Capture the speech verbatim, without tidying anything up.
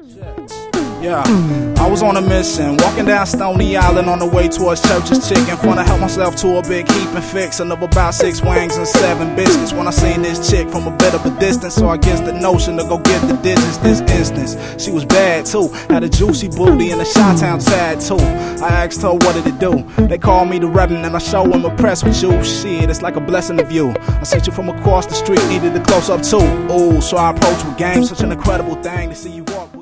Yeah, I was on a mission, walking down Stony Island on the way towards Church's Chicken. Fun to help myself to a big heaping fix, and of about six wings and seven biscuits. When I seen this chick from a bit of a distance, so I guess the notion to go get the digits this instance. She was bad too, had a juicy booty and a Chi-Town tattoo. I asked her what did it do. They called me the Reverend and I show I'm impressed with you. Shit, it's like a blessing of you. I sent you from across the street, needed a close up too. Ooh, so I approached with game, such an incredible thing to see you walk with.